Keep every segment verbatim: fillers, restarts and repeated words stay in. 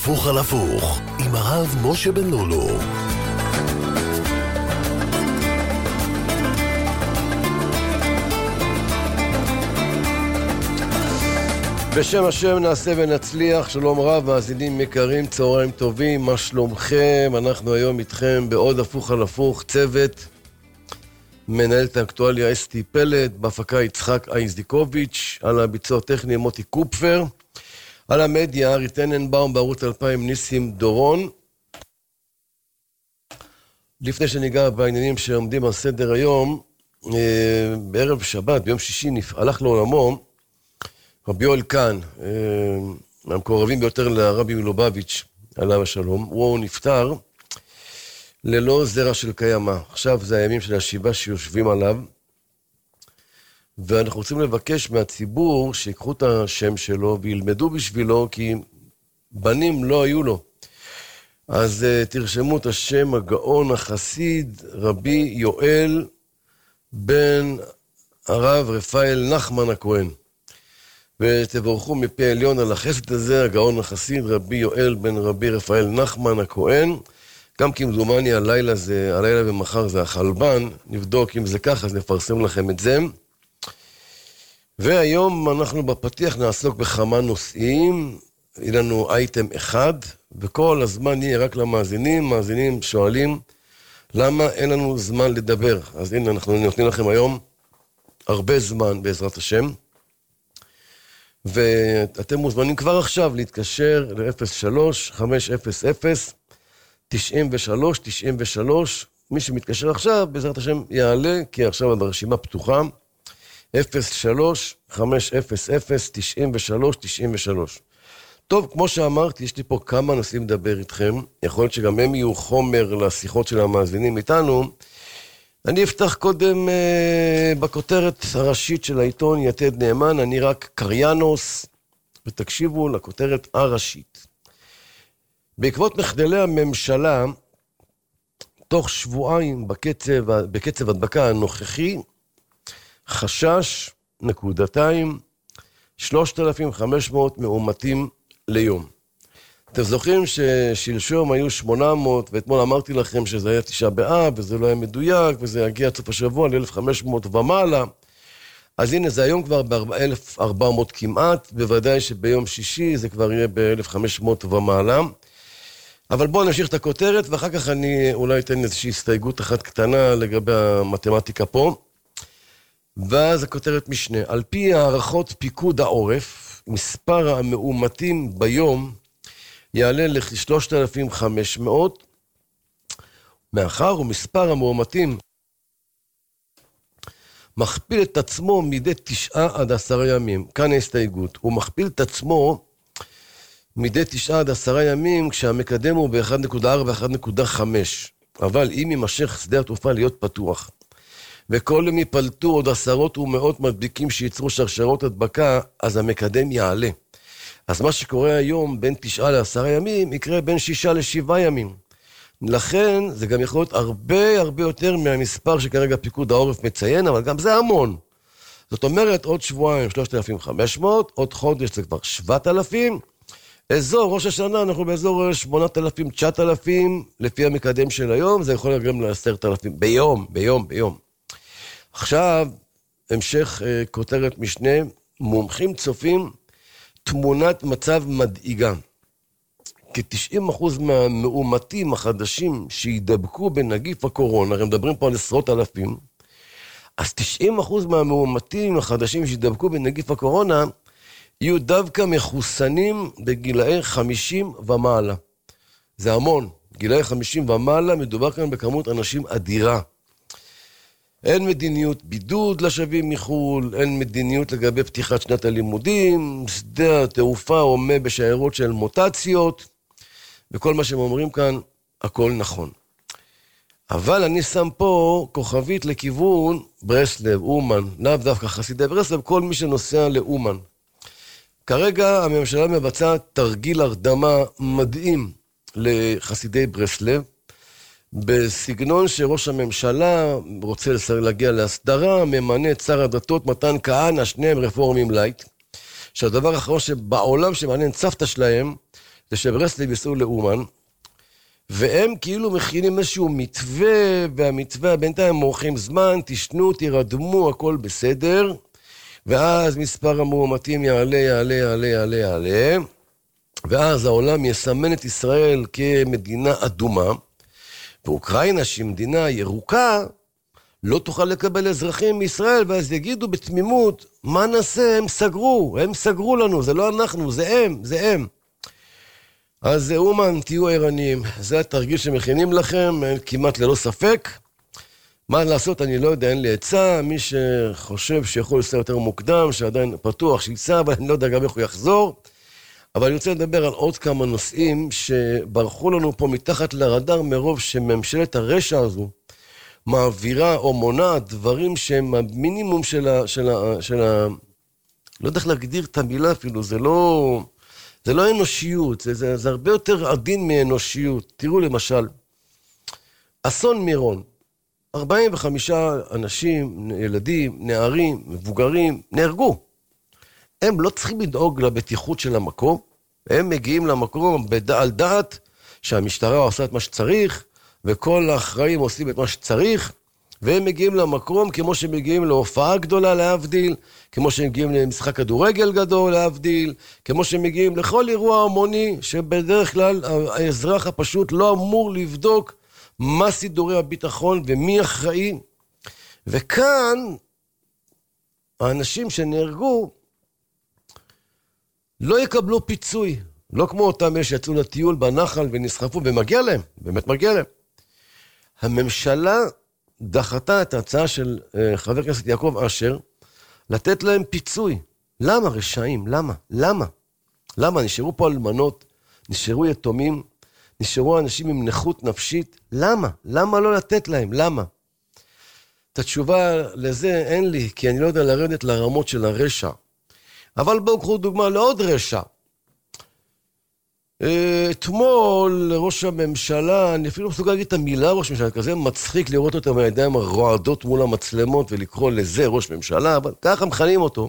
הפוך על הפוך עם הרב משה בן לולו. בשם השם נעשה ונצליח. שלום רב, מאזינים יקרים, צהריים טובים, מה שלומכם? אנחנו היום איתכם בעוד הפוך על הפוך, צוות מנהלת האקטואליה אסתי פלד, בהפקה יצחק אייזדיקוביץ', על הביצוע הטכני מוטי קופפר, על המדיה ארי טננבאום, בערוץ אלפיים ניסים דורון. לפני שניגע בעניינים שעומדים על סדר היום, בערב שבת, ביום שישי, הלך לעולמו רבי יואל קאן, מהמקורבים ביותר לרבי מלובביץ' עליו השלום. הוא נפטר ללא זרע של קיימה. עכשיו זה הימים של השיבה שיושבים עליו, ואנחנו רוצים לבקש מהציבור שיקחו את השם שלו וילמדו בשבילו, כי בנים לא היו לו. אז uh, תרשמו את השם הגאון החסיד רבי יואל בן הרב רפאל נחמן הכהן. ותבורכו מפי עליון על החסד הזה, הגאון החסיד רבי יואל בן רבי רפאל נחמן הכהן. גם כמדומני הלילה זה, הלילה ומחר זה החלבן, נבדוק אם זה ככה, אז נפרסם לכם את זה. והיום אנחנו בפתיח נעסוק בכמה נושאים, יהיה לנו אייטם אחד, וכל הזמן יהיה רק למאזינים, מאזינים שואלים, למה אין לנו זמן לדבר? אז הנה אנחנו נותנים לכם היום הרבה זמן בעזרת השם, ואתם מוזמנים כבר עכשיו להתקשר ל-אפס שלוש חמש אפס אפס תשעים ושלוש תשעים ושלוש, מי שמתקשר עכשיו בעזרת השם יעלה, כי עכשיו הרשימה פתוחה, אפס שלוש חמש אפס אפס תשעים ושלוש תשעים ושלוש. טוב, כמו שאמרתי, יש לי פה כמה נושאים לדבר איתכם, יכול להיות שגם הם יהיו חומר לשיחות של המאזינים איתנו. אני אפתח קודם אה, בכותרת הראשית של העיתון יתד נאמן, אני רק קריינוס, ותקשיבו לכותרת הראשית. בעקבות מחדלי הממשלה, תוך שבועיים בקצב, בקצב הדבקה הנוכחי, חשש, נקודתיים, שלושת אלפים וחמש מאות מאומתים ליום. אתם זוכרים ששלשום היו שמונה מאות, ואתמול אמרתי לכם שזה היה תשעה באב, וזה לא היה מדויק, וזה יגיע עד סוף השבוע ל-אלף וחמש מאות ומעלה. אז הנה, זה היום כבר ב-אלף וארבע מאות כמעט, בוודאי שביום שישי זה כבר יהיה ב-אלף וחמש מאות ומעלה. אבל בואו נמשיך את הכותרת, ואחר כך אני אולי אתן איזושהי הסתייגות אחת קטנה לגבי המתמטיקה פה. ואז הכותרת משנה, על פי הערכות פיקוד העורף, מספר המאומתים ביום יעלה ל-שלושת אלפים וחמש מאות, מאחר ומספר המאומתים מכפיל את עצמו מדי תשעה עד עשרה ימים. כאן ההסתייגות, הוא מכפיל את עצמו מדי תשעה עד עשרה ימים, כשהמקדם הוא ב-אחת נקודה ארבע ואחת נקודה חמש. אבל אם יימשך שדה התעופה להיות פתוח, וכל אם ייפלטו עוד עשרות ומאות מדביקים שייצרו שרשרות הדבקה, אז המקדם יעלה. אז מה שקורה היום בין תשעה לעשרה ימים, יקרה בין שישה לשבעה ימים. לכן זה גם יכול להיות הרבה הרבה יותר מהמספר שכרגע פיקוד העורף מציין, אבל גם זה המון. זאת אומרת, עוד שבועיים שלושת אלפים וחמש מאות, עוד חודש זה כבר שבעת אלפים, אזור ראש השנה אנחנו באזור שמונת אלפים, תשעת אלפים, לפי המקדם של היום, זה יכול להיות גם לעשרת אלפים, ביום, ביום, ביום. עכשיו, המשך uh, כותרת משנה, מומחים צופים תמונת מצב מדאיגה. כ-תשעים אחוז מהמאומתים החדשים שידבקו בנגיף הקורונה, הם מדברים פה על עשרות אלפים, אז תשעים אחוז מהמאומתים החדשים שידבקו בנגיף הקורונה, יהיו דווקא מחוסנים בגילאי חמישים ומעלה. זה המון, גילאי חמישים ומעלה, מדובר כאן בכמות אנשים אדירה. אין מדיניות בידוד לשבים מחול, אין מדיניות לגבי פתיחת שנת הלימודים, שדה התעופה עומד בשיירות של מוטציות, וכל מה שהם אומרים כאן, הכל נכון. אבל אני שם פה כוכבית לכיוון ברסלב, אומן, לאו דווקא חסידי ברסלב, כל מי שנוסע לאומן. כרגע הממשלה מבצעת תרגיל הרדמה מדהים לחסידי ברסלב, בסגנון שראש הממשלה רוצה להגיע להסדרה, ממנה את שר הדתות מתן כהנא, שניהם רפורמים לייט, שהדבר האחרון שבעולם שמעניין סבתא שלהם, זה שברסלב ייסעו לאומן, והם כאילו מכינים איזשהו מתווה, והמתווה בינתיים מורחים זמן, תשנו, תירדמו, הכל בסדר, ואז מספר המאומתים יעלה, יעלה, יעלה, יעלה, יעלה, ואז העולם יסמן את ישראל כמדינה אדומה, ואוקראינה שהיא מדינה ירוקה, לא תוכל לקבל אזרחים מישראל, ואז יגידו בתמימות, מה נעשה? הם סגרו, הם סגרו לנו, זה לא אנחנו, זה הם, זה הם. אז אומן, תהיו ערניים, זה התרגיל שמכינים לכם, כמעט ללא ספק. מה לעשות, אני לא יודע, אין לי עצה, מי שחושב שיכול לסע יותר מוקדם, שעדיין פתוח, שיצא, אבל אני לא יודע גם איך הוא יחזור. אבל אני רוצה לדבר על עוד כמה נושאים שברחו לנו פה מתחת לרדאר, מרוב שממשלת הרשע הזו מעבירה או מונעת דברים שהם המינימום של ה... של ה, של ה לא יודע איך להגדיר את המילה אפילו, זה לא... זה לא אנושיות, זה, זה, זה הרבה יותר עדין מאנושיות. תראו למשל, אסון מירון, ארבעים וחמישה אנשים, ילדים, נערים, מבוגרים, נהרגו. הם לא צריכים לדאוג לבטיחות של המקום, הם מגיעים למקום על דעת שהמשטרה עושה את מה שצריך, וכל האחראים עושים את מה שצריך, והם מגיעים למקום כמו שמגיעים להופעה גדולה להבדיל, כמו שמגיעים למשחק כדורגל גדול להבדיל, כמו שמגיעים לכל אירוע המוני, שבדרך כלל האזרח הפשוט לא אמור לבדוק מה סידורי הביטחון ומי אחראי. וכאן האנשים שנהרגו לא יקבלו פיצוי, לא כמו אותם אלה שיצאו לטיול בנחל ונסחפו, ומגיע להם, באמת מגיע להם. הממשלה דחתה את ההצעה של uh, חבר הכנסת יעקב אשר, לתת להם פיצוי. למה רשעים? למה? למה? למה? נשארו פה אלמנות, נשארו יתומים, נשארו אנשים עם נכות נפשית. למה? למה לא לתת להם? למה? את התשובה לזה אין לי, כי אני לא יודע לרדת לרמות של הרשע. אבל בואו קחו דוגמה לעוד רשע. אתמול ראש הממשלה, אני אפילו מסוגל להגיד את המילה ראש ממשלה, כזה מצחיק לראות אותו מהידיים הרועדות מול המצלמות ולקרוא לזה ראש ממשלה, אבל ככה מכנים אותו.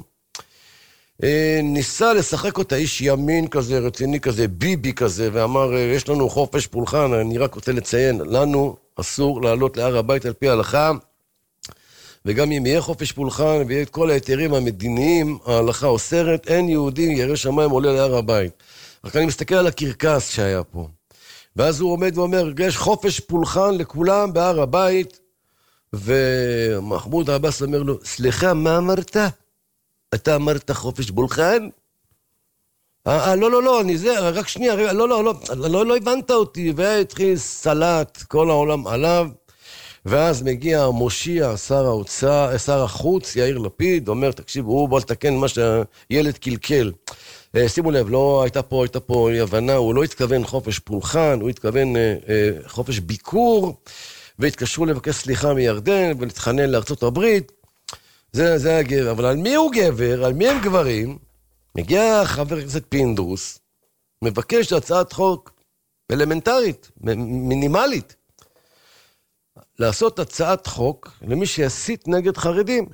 ניסה לשחק אותה איש ימין כזה, רציני כזה, ביבי כזה, ואמר, יש לנו חופש פולחן, אני רק רוצה לציין, לנו אסור לעלות להר הבית על פי ההלכה, וגם אם יהיה חופש פולחן ויהיה את כל היתרים המדיניים, ההלכה אוסרת, אין יהודי ירא שמיים עולה להר הבית. רק אני מסתכל על הקרקס שהיה פה. ואז הוא עומד ואומר, יש חופש פולחן לכולם בהר הבית, ומחמוד עבאס אומר לו, סליחה, מה אמרת? אתה אמרת חופש פולחן? אה, לא, לא, לא, אני זה, רק שנייה, רגע, לא, לא, לא, לא, לא הבנת אותי, והתחיל סלט, כל העולם עליו, ואז מגיע מושיע, שר האוצר, שר החוץ, יאיר לפיד, אומר, תקשיב, הוא בוא לתקן מה שהילד קלקל. שימו לב, לא הייתה פה, הייתה פה הבנה, הוא לא התכוון חופש פולחן, הוא התכוון אה, אה, חופש ביקור, והתקשרו לבקש סליחה מירדן, ולהתחנן לארצות הברית. זה, זה הגבר. אבל על מי הוא גבר? על מי הם גברים? מגיע חבר הכנסת פינדרוס, מבקש הצעת חוק אלמנטרית, מינימלית, לעשות הצעת חוק למי שיסית נגד חרדים.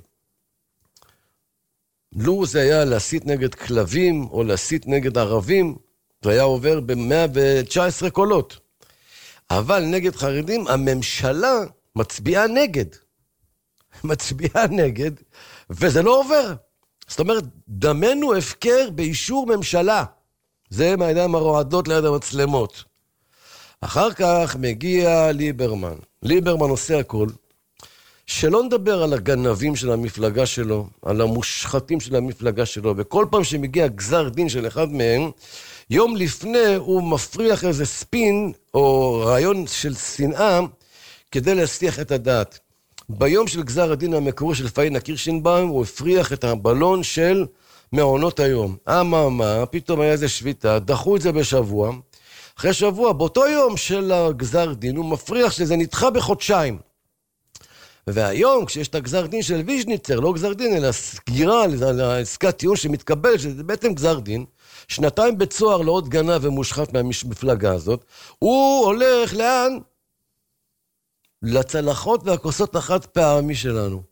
לו זה היה להסית נגד כלבים או להסית נגד ערבים, זה היה עובר ב-מאה ותשע עשרה קולות. אבל נגד חרדים, הממשלה מצביעה נגד. מצביעה נגד, וזה לא עובר. זאת אומרת, דמנו הפקר באישור ממשלה. זה מהידיים הרועדות ליד המצלמות. אחר כך מגיע ליברמן. ליברמן עושה הכל. שלא נדבר על הגנבים של המפלגה שלו, על המושחתים של המפלגה שלו, וכל פעם שמגיע גזר דין של אחד מהם, יום לפני הוא מפריח איזה ספין או רעיון של שנאה כדי להסתיח את הדעת. ביום של גזר הדין המקורי של פאינה קירשנבאום, הוא הפריח את הבלון של מעונות היום. אמה מה, פתאום היה איזה שביתה, דחו את זה בשבוע. אחרי שבוע, באותו יום של הגזר דין, הוא מפריח שזה נדחה בחודשיים. והיום, כשיש את הגזר דין של ויז'ניצר, לא גזר דין, אלא סגירה על עסקת טיעון שמתקבל, שזה בעצם גזר דין, שנתיים בצוהר לעוד גנב ומושחת מהמפלגה הזאת, הוא הולך לאן? לצלחות והכוסות החד פעמי שלנו.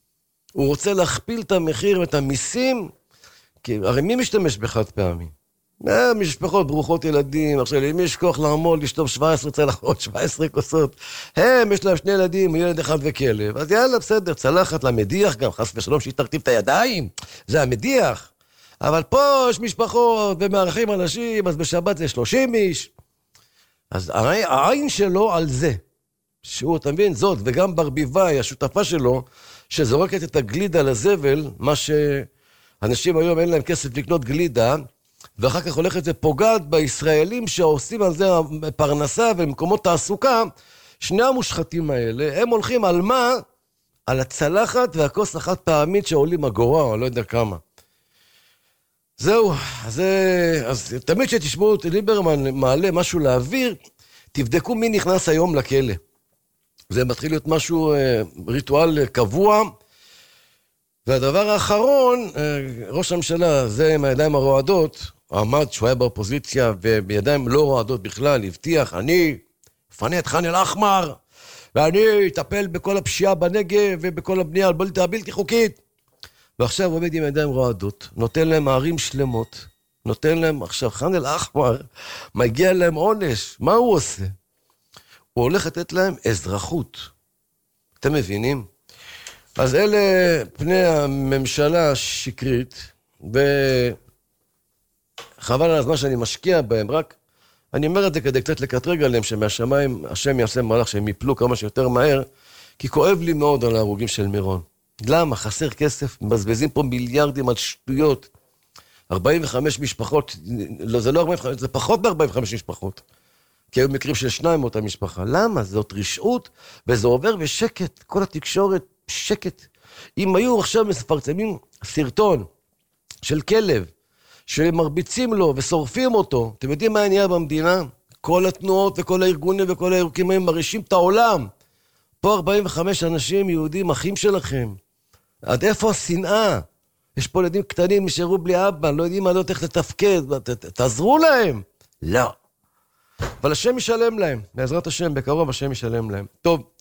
הוא רוצה להכפיל את המחיר ואת המיסים, כי הרי מי משתמש בחד פעמי? משפחות ברוכות ילדים, עכשיו, אם יש כוח לעמוד, לשטוף שבע עשרה צלחות, שבע עשרה כוסות, הם, יש להם שני ילדים, ילד אחד וכלב, אז יאללה, בסדר, צלחת למדיח גם, חס ושלום שהיא תרטיב את הידיים, זה המדיח, אבל פה יש משפחות ומארחים אנשים, אז בשבת זה שלושים איש, אז העין שלו על זה, שהוא, אתה מבין, זאת, וגם ברביבאי, השותפה שלו, שזורקת את הגלידה לזבל, מה שאנשים היום אין להם כסף לקנות גלידה, ואחר כך הולכת ופוגעת בישראלים שעושים על זה פרנסה ומקומות תעסוקה, שני המושחתים האלה, הם הולכים על מה? על הצלחת והכוס אחת פעמית שעולים אגורה, או לא יודע כמה. זהו, אז, אז תמיד שתשמעו את ליברמן מעלה משהו לאוויר, תבדקו מי נכנס היום לכלא. זה מתחיל להיות משהו, ריטואל קבוע, והדבר האחרון, ראש הממשלה, זה עם הידיים הרועדות, עמד שהוא היה באופוזיציה, ובידיים לא רועדות בכלל, הבטיח, אני אפנה את ח'אן אל-אחמר, ואני אטפל בכל הפשיעה בנגב, ובכל הבנייה הבלתי חוקית. ועכשיו הוא עומד עם ידיים רועדות, נותן להם ערים שלמות, נותן להם, עכשיו ח'אן אל-אחמר, מגיע להם עונש, מה הוא עושה? הוא הולך לתת להם אזרחות. אתם מבינים? אז אלה פני הממשלה השקרית, וחבל על הזמן שאני משקיע בהם, רק אני אומר את זה כדי קצת לקטרג עליהם, שמהשמיים השם יעשה מהלך שהם יפלו כמה שיותר מהר, כי כואב לי מאוד על ההרוגים של מירון. למה? חסר כסף, מבזבזים פה מיליארדים על שטויות. ארבעים וחמש משפחות, לא, זה לא ארבעים וחמש, זה פחות מ-ארבעים וחמש משפחות. כי היו מקרים של שניים מאותה משפחה. למה? זאת רשעות, וזה עובר בשקט, כל התקשורת שקט. אם היו עכשיו מפרסמים סרטון של כלב, שמרביצים לו ושורפים אותו, אתם יודעים מה נהיה במדינה? כל התנועות וכל הארגונים וכל הארגונים הם מרעישים את העולם. פה ארבעים וחמישה אנשים יהודים, אחים שלכם. עד איפה השנאה? יש פה ילדים קטנים, נשארו בלי אבא, לא יודעים מה לא איך לתפקד, תעזרו להם. לא. אבל השם ישלם להם, בעזרת השם, בקרוב השם ישלם להם. טוב.